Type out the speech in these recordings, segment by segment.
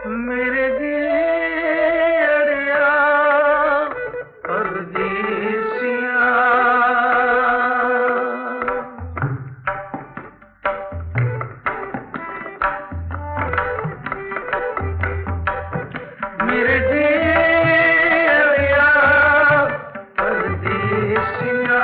मेरे दियड़िया परदेसिया मेरे दियड़िया परदेसिया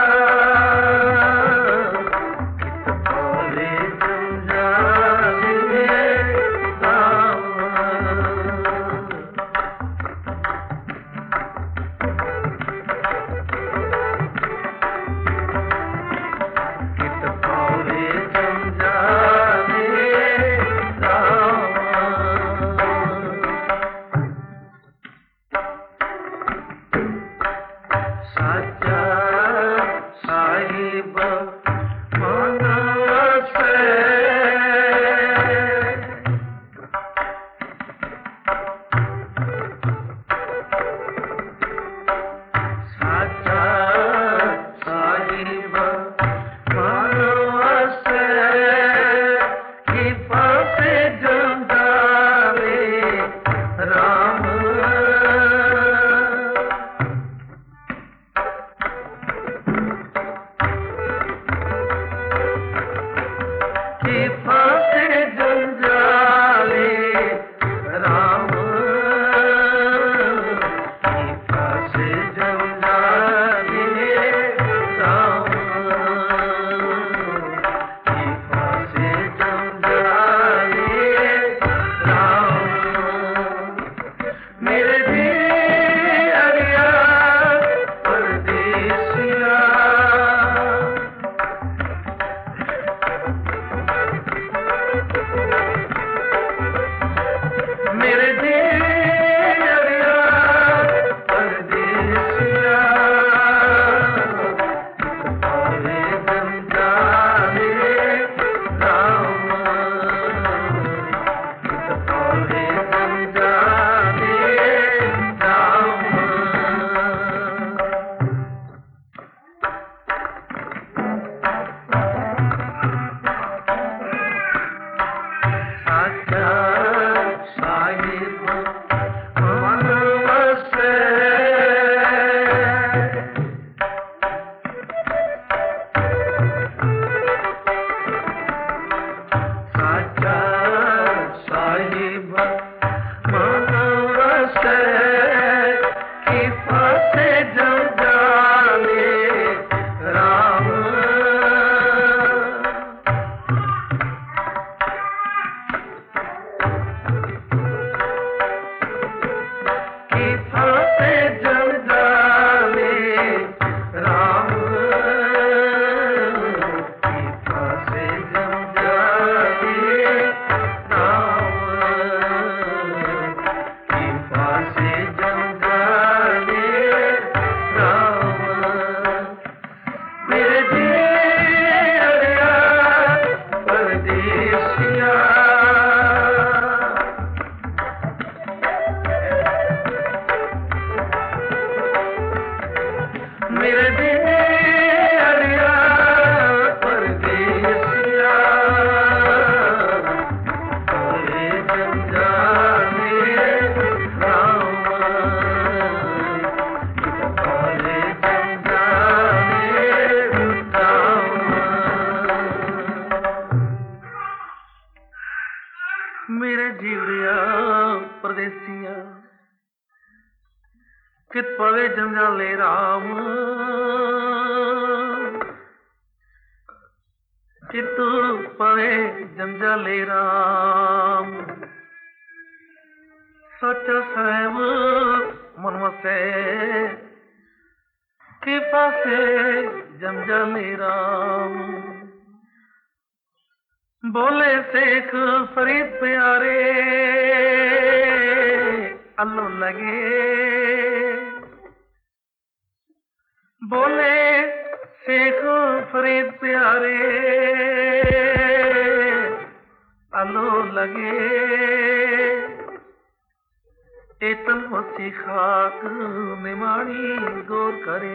मेरे जीवड़िया परदेसिया कित पवे जंजाले राम कितु पवे जंजाले राम सच सैव मन वसे कि पासे जंजाले राम बोले शेख फरीद प्यारे अल्लो लगे बोले शेख फरीद प्यारे अल्लो लगे एतन वसी खाक निमाणी गौर करे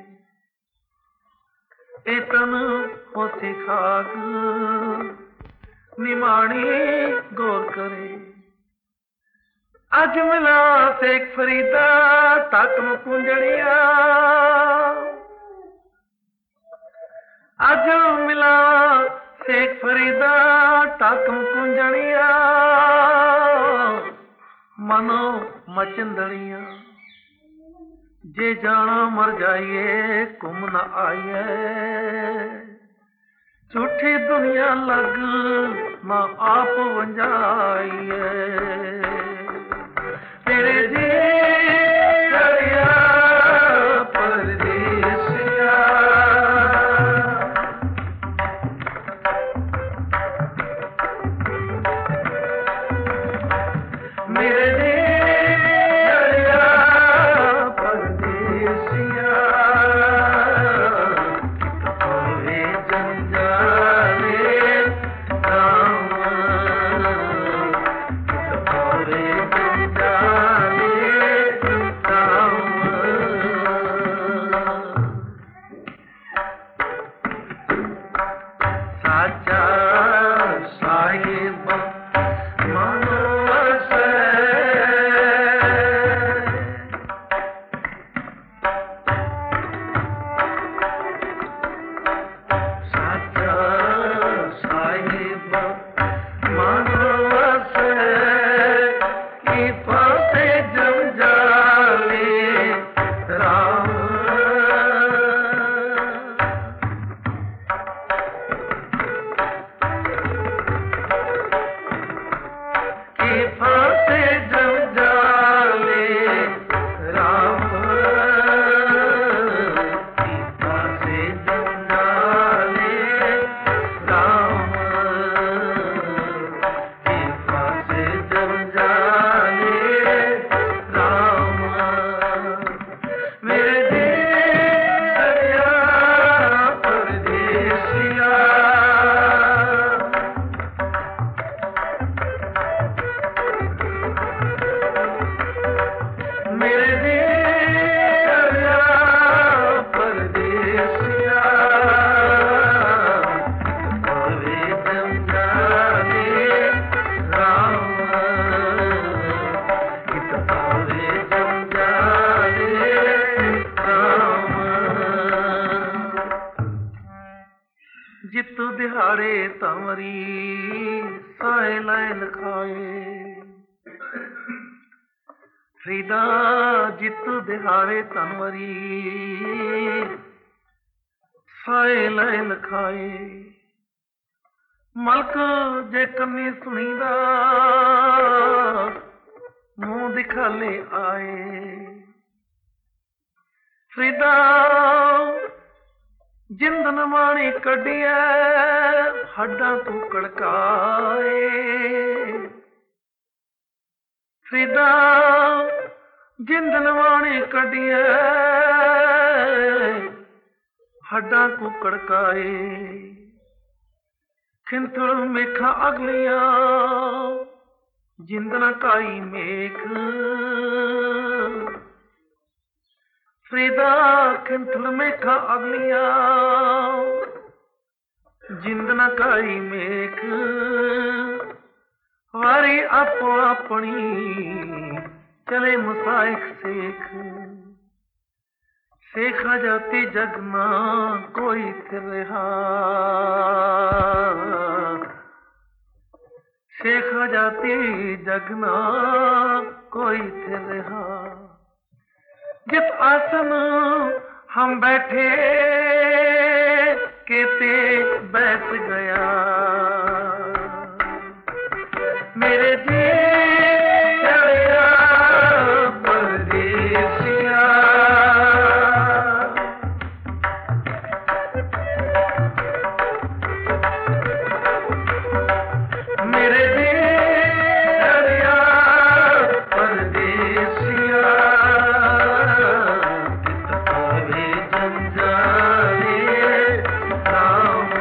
एतन वसी खाक निमाणी गौर करे अज मिला शेख फरीदा ताकम कुंजड़िया, अज मिला शेख फरीदा ताकम कुंजड़िया, मनो मचंदड़िया जे जाना मर जाइए कुम न आइए, झूठी दुनिया लग ना आप वंजाइए, तेरे जी करिया परदेसिया, मेरे जी करिया परदेसिया, होवे जंजाले राम, होवे जंजाले राम, साचा साहिब मनोसे, साचा साहिब मनोसे, की फाते जंजाले राम, की फाते जंजाले राम, की फाते जंजाले राम, की फाते जंजाले राम, मेरे जी करिया परदेसिया, मेरे जी करिया परदेसिया, होवे जंजाले राम, इत होवे जंजाले राम, जितु दिहाड़े तमरी साए लाइन खाए, फरीदा जितु दिहाड़े तनवरी साए लैन खाए, मलक जे कन्नी सुनीदा मुंह दिखाले आए, फरीदा जिंद नमाणी कढ़िया हड्डां तू कड़काए, फरीदा जिंद नवाणी कढ़िया हड्डां को कड़काए, खिंथड़ मेखा अगलिया जिंद न काई मेख, फरीदा खिंथड़ मेखा अगलिया जिंद न काई मेख, वारी आपो अपनी चले मुसाइक सेख, सेखा जाती जगना कोई फिर रहा, सेखा जाती जगना कोई फिर रहा, जिस आसन हम बैठे केते बैठ गया, मेरे जी करिया परदेसिया, मेरे जी करिया परदेसिया, होवे जंजाले राम,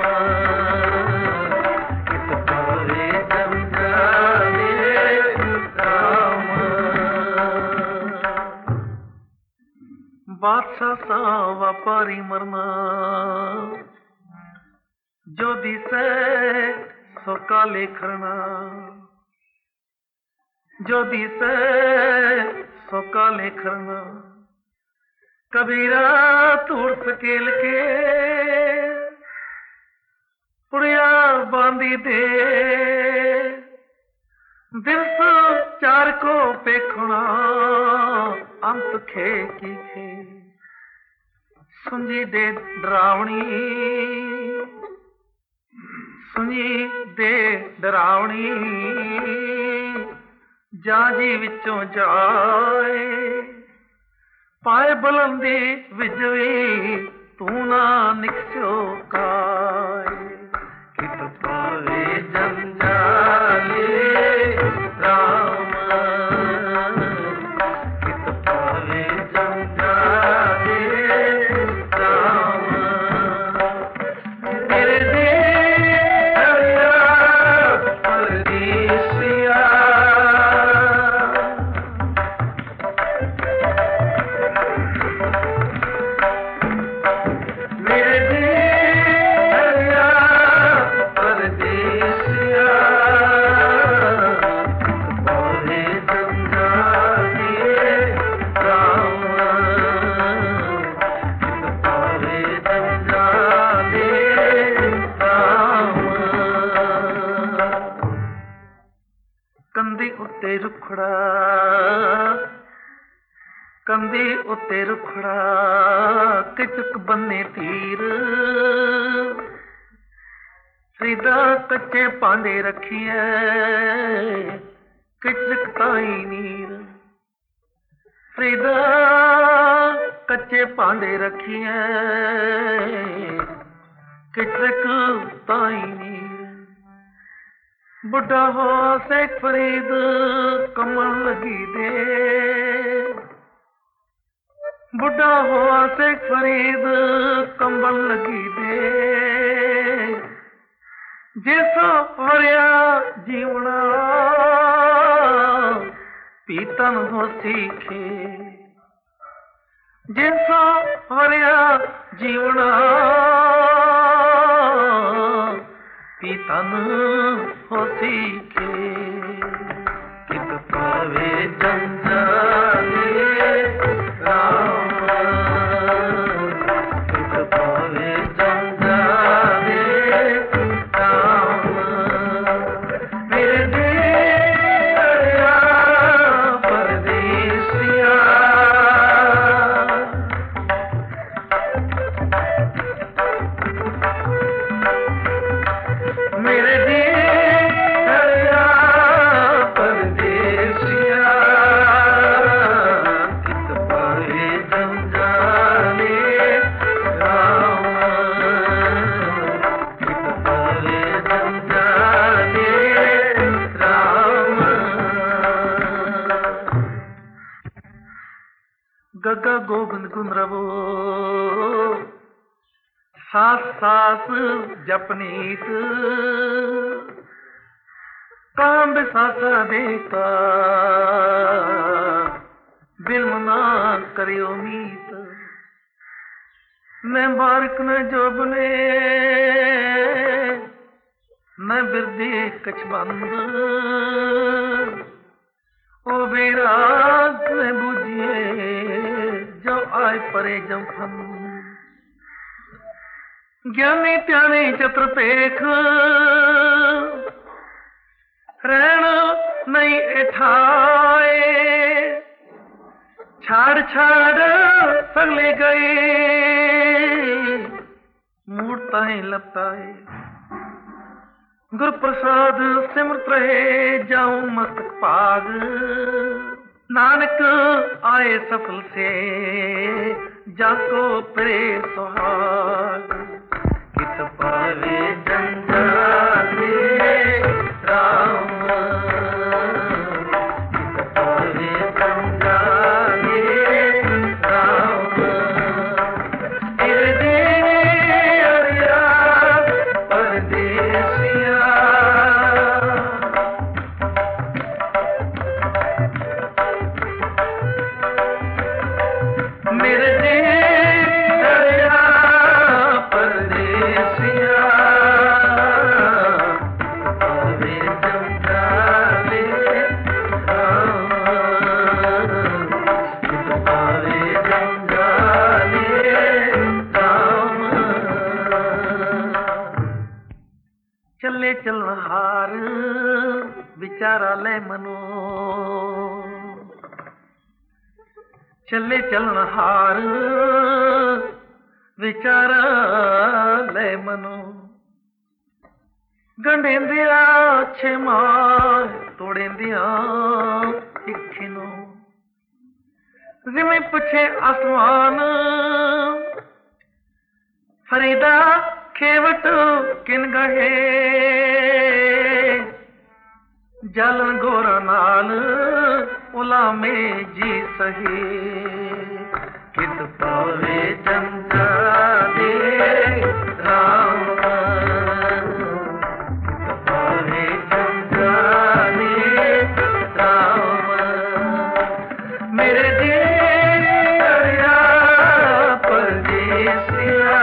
होवे जंजाले राम, बादशाह सा व्यापारी मरना जो दिसे सो काले खरना, जो दिसे सो काले खरना कबीरा तूड़ सकेल के पुड़िया बांधी दे दिवस चार को पेखना अंत खे की खे सुंजी दे डरावनी सुनी दे डरावनी जाजी विचों जाए पाए बुलंदी विजवी तू ना निकस्यो काए कित पावे जंजाले राम कित पावे जंजाले राम मेरे दे परदेसिया कंधी उत्ते रुखड़ा किचक बन्ने तीर सीधा कच्चे पांडे रखिए किचक ताई नीर सीधा कच्चे पांडे रखिए किचक ताई नीर बुढ़ा हो शेख फरीद कमल लगी दे बुढ़ा हो शेख फरीद कंबल लगी दे जिसो वरिया जीवना पीतन हो सीखे जिसो वरिया जीवना पीतन हो सीखे कित पावे जंजाले राम कित पावे जंजाले राम मेरे दिया परदेसिया मेरे दिया परदेसिया कित पावे जंजाले राम कित पावे जंजाले राम गगा गोविंद गुंद्रवो सास सास जपनीत काम बिसासा देता दिल मना करियो मीत मैं बारिक न जोबने न बिरदी कछ बंद ओ बेराग में बुझिए जो आए परे जम फंद ज्ञानी त्यानी चतुर्पेख रहन नहीं एठाए छाड़ छाड़ सगले गए मूर्ताएं लपटाए गुरु प्रसाद सिमरत रहे जाऊं मस्तक पाग नानक आए सफल से जाको परे सुहाग कित पावे जंजाले राम कित पावे जंजाले राम तेरे दिया परदेसिया मेरे दिया परदेसिया विचारा ले मनो चले चलन हार विचारा ले मनो गंढेंदिया छे मार तोड़ेंदिया इखिनो जिमें पुछे आसमान फरीदा खेवट किन गहे जालन गोरा नाल उला में जी सही कित पावे जमजा दे राम कित पावे जमजा दे राम मेरे दिल दरिया परदेसिया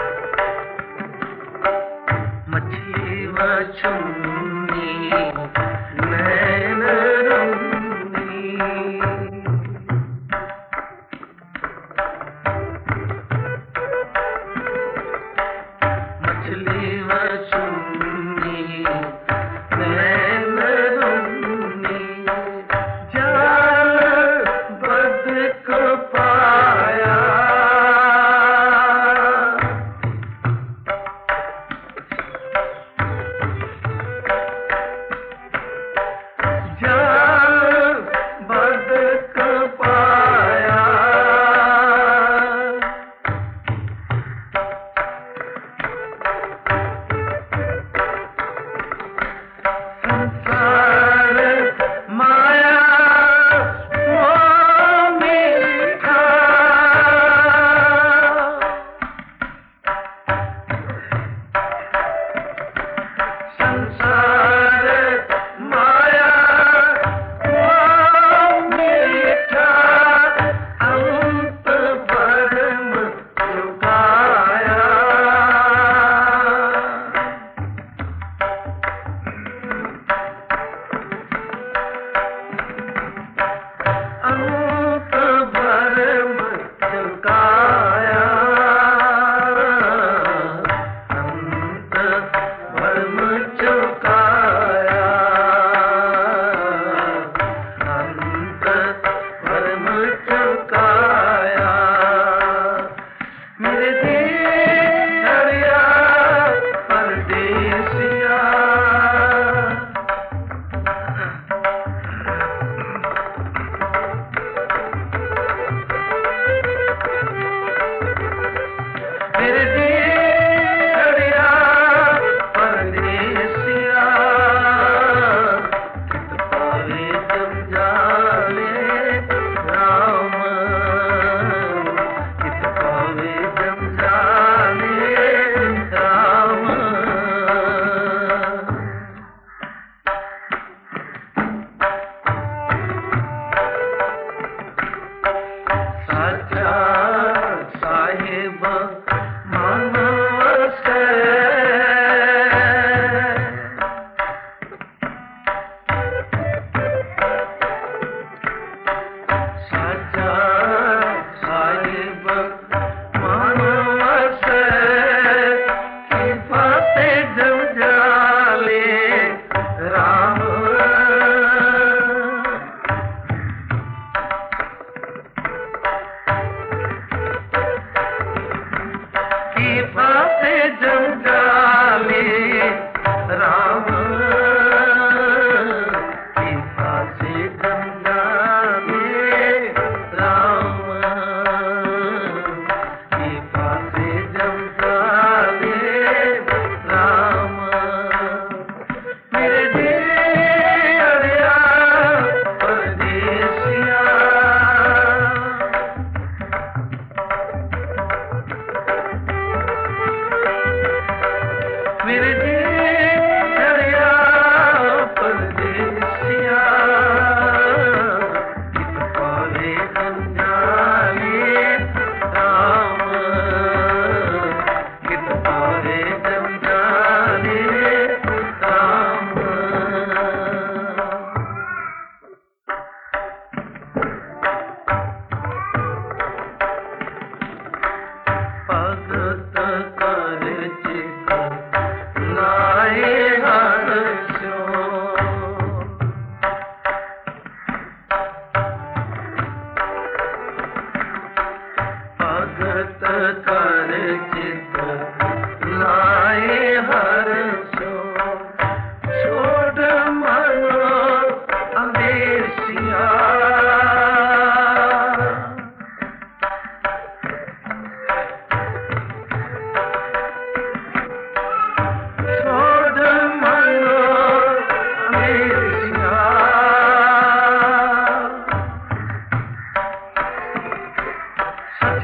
मछली व चुन्नी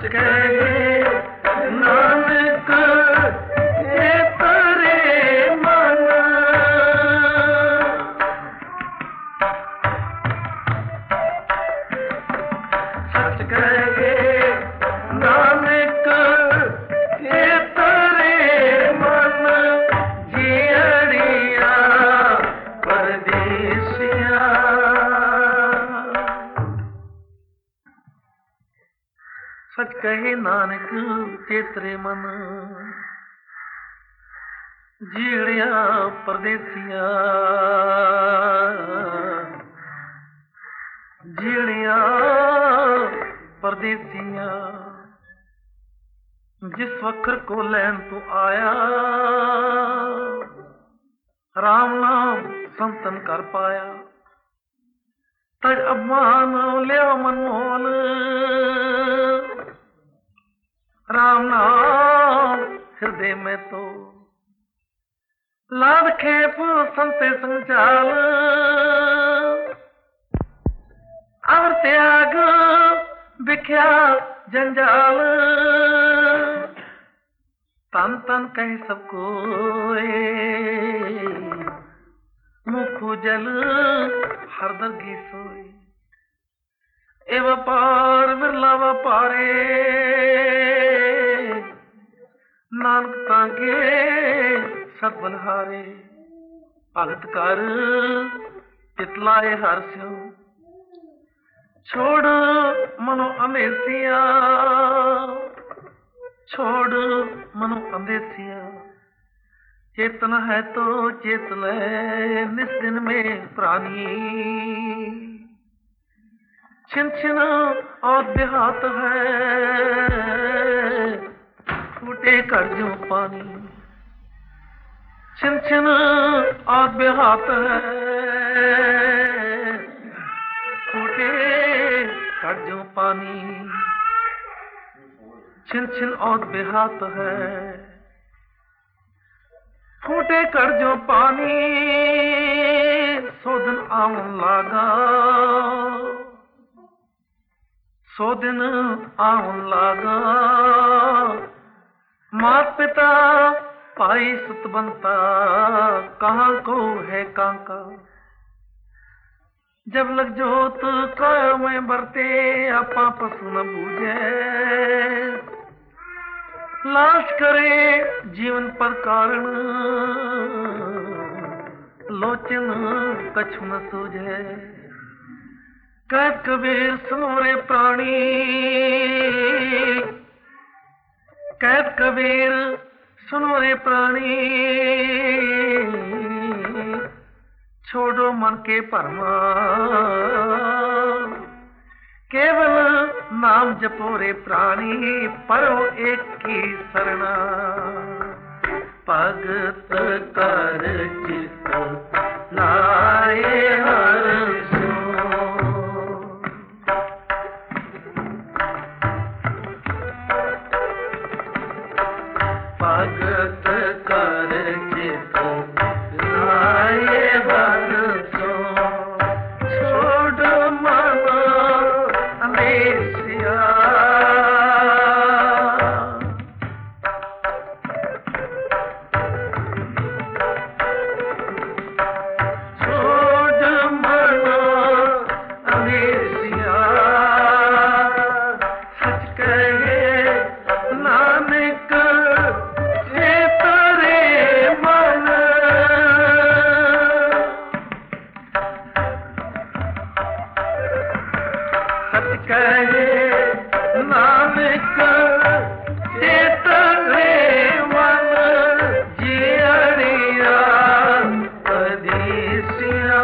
कहे नानक ये तेरे मन, सच कहे नानक ये तेरे मन, जियड़िया परदेसिया। सच कहे नानक तेरे मन, जीड़िया परदेसिया, जीड़िया परदेसिया। जिस वक्र को लैन तू आया, राम नाम संतन कर पाया, तज अभिमान लिया मनमोल, राम नाम हृदय में तो लाद खेप संते संचाल, और त्याग बिख्या जंजाल। तन तन कह सबको मुखु जल हरदर की सोए, ए व्यापार बिरला व्यापारे, नानक तांगे सत बलहारे। भगत कर तितलाए हर स्यो, छोड़ मनो अंदेसिया, छोड़ मनो अंदेसिया। चेतन है तो चेत ले निस दिन में प्राणी, छिन छिन और देहात है, फूटे कर्जों पानी। छिन छिन और बेहात है, फूटे कर्जों पानी। छिन छिन और बेहात है, फूटे कर्जों पानी। सो दिन आवन लागा, सौ दिन आवन लागा। मात पिता भाई सुत बनता, कहाँ को है कांका। जब लग जोत काया में बरते, आपा पशु न बूझे। लाश करे जीवन पर कारण, लोचन कछु न सूझे। कहत कबीर सुनो रे प्राणी, कहत कबीर सुनो रे प्राणी। छोड़ो मन के परमा, केवल नाम जपो रे प्राणी। परो एक की शरणा, भगत कर चित लाए हर सो। भगत कर चित लाए हर सो। छोड़ मन अंदेसिया, छोड़ मन अंदेसिया। सच कहे नानक ये तेरे मन, सच कहे नानक ये तेरे मन। जियड़िया परदेसिया,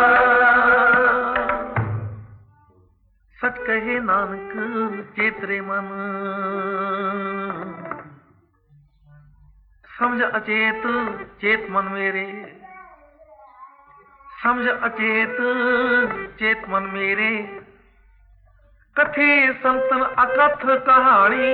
सच कहे नानक चेतरे मन। समझ अचेत चेत मन मेरे, समझ अचेत चेत मन मेरे। कथे संतन अकथ कहानी,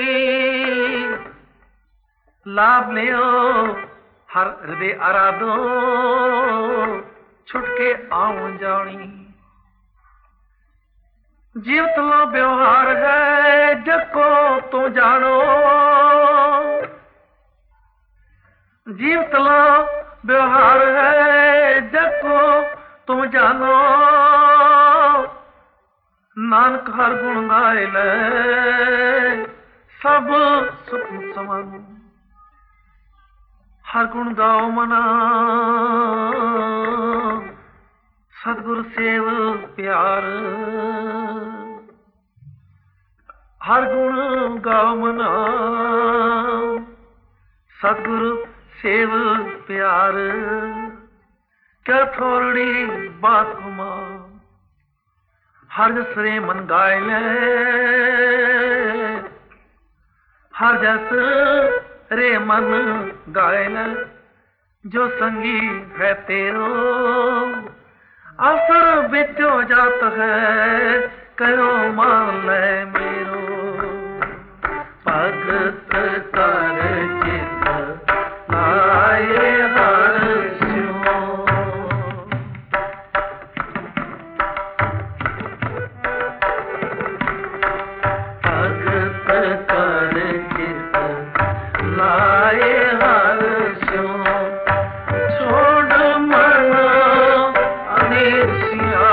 लाभ लियो हर हृदय आराधो। छुटके आऊं जानी, जीवत लो व्यवहार है जको तुम जानो, जीवत लो व्यवहार है जको तुम जानो, नानक हर गुण गाए ले सब सुख समानो। हर गुण गाओ मना सतगुरु सेव प्यार, हर गुण गाओ मना सतगुरु सेव प्यार। क्या थोड़ी बात हुमा हर जस रे मन गाय ले, हर जस रे मन गाय ले। जो संगी है तेरो असर बिचो जात है, कहो मान ले मेरो। भगत कर चित आए हर स्यों, भगत कर चित लाए हर स्यों। छोड़ मन अनिसिया,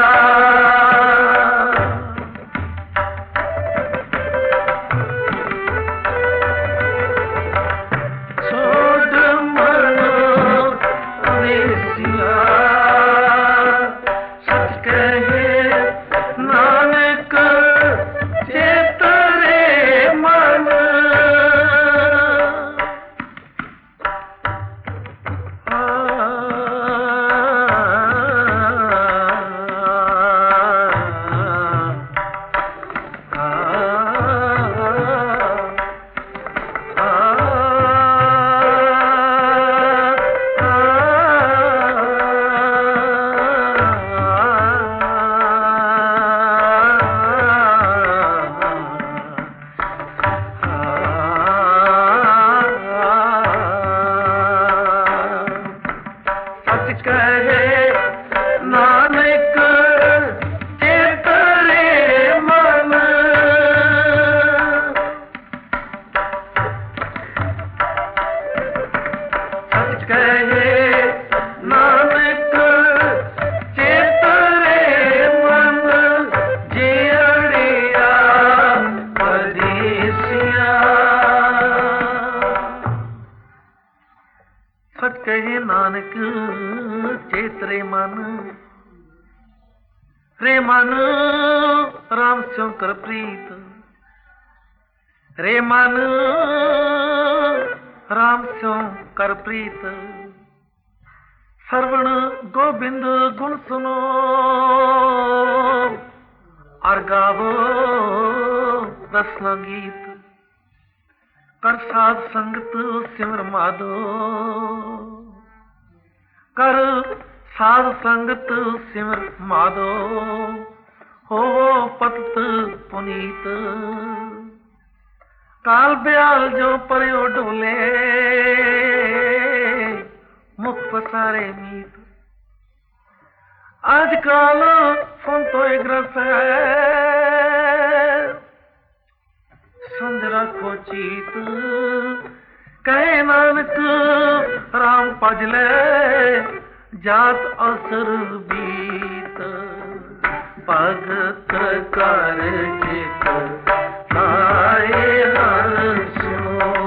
सच कहे नानक चेत रे मन, रे मन राम स्यों कर प्रीत, रे मन राम स्यों कर प्रीत। श्रवण गोविंद गुण सुनो और गावो रसना गीत। कर साध संगत सिमर माधो, कर साध संगत सिमर माधो। हो पतत पुनीत काल ब्याल जो पर्यो डोले, मुख पसारे मीत। आजकल सुन तो एक रस है, समझ रखो चीत। कहे नानक राम पजले जात असर बीत। भगत कर चित आए हर स्यों,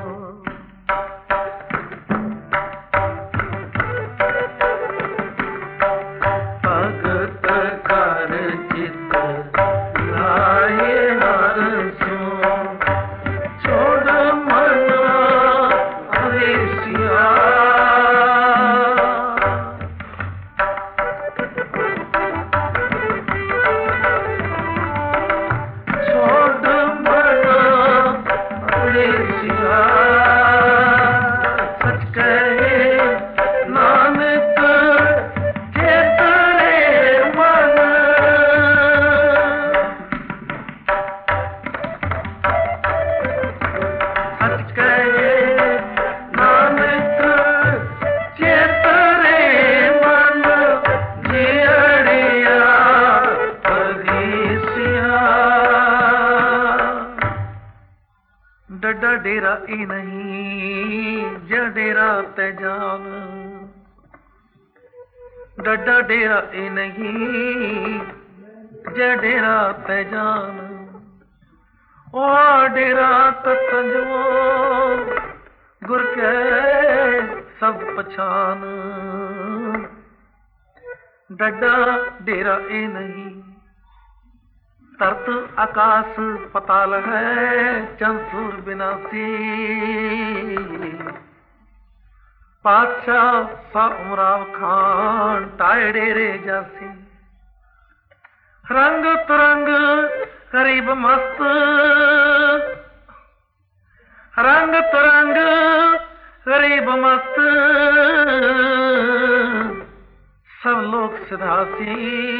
भगत कर चित लाए हर स्यों। छोड़ मन अवेशिया, छोड़ मन डेरा ई नहीं जा डेरा ते जान, डड्डा डेरा ई नहीं जा डेरा ते जान, ओ डेरा तंजो गुर के सब पछान, डड्डा डेरा ए नहीं। तरत आकाश पताल है चंसूर बिनासी, पातशाह सा उमराव खान टाए डेरे जासी, रंग तुरंग करीब मस्त, रंग तुरंग गरीब मस्त, सब लोग सिधासी,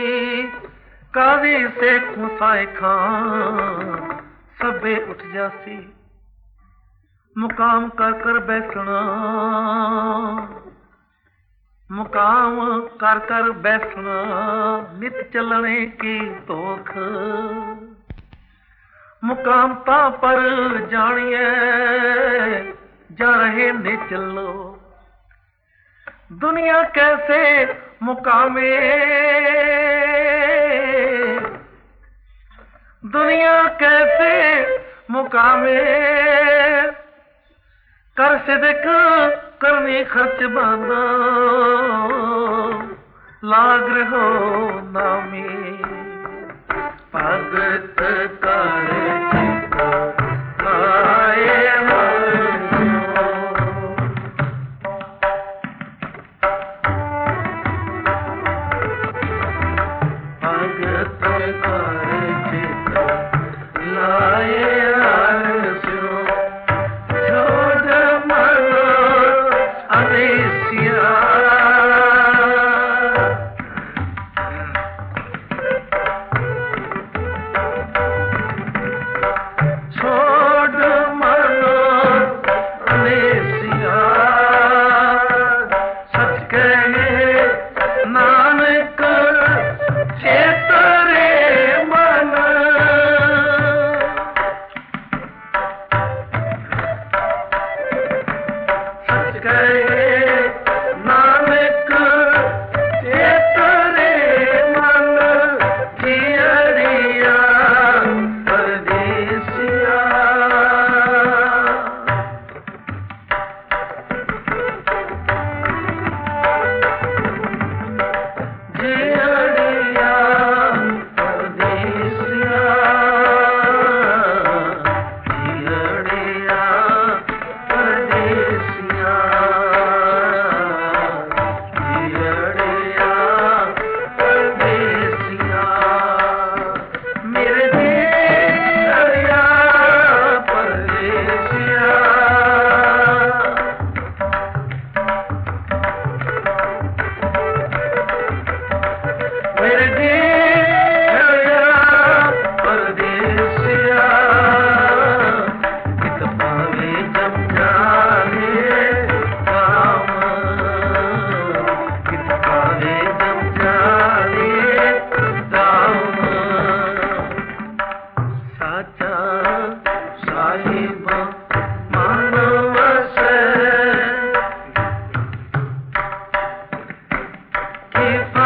काजी से कुसाए खान सबे उठ जासी, मुकाम कर कर बैठना, मुकाम कर कर बैठना, नित चलने की तोख, मुकाम ता पर जानिए जा रहे ने चलो, दुनिया कैसे मुकामे, दुनिया कैसे मुकामे, कर सिदक करनी खर्च बांधो, लाग रहो नामी, भगत कर If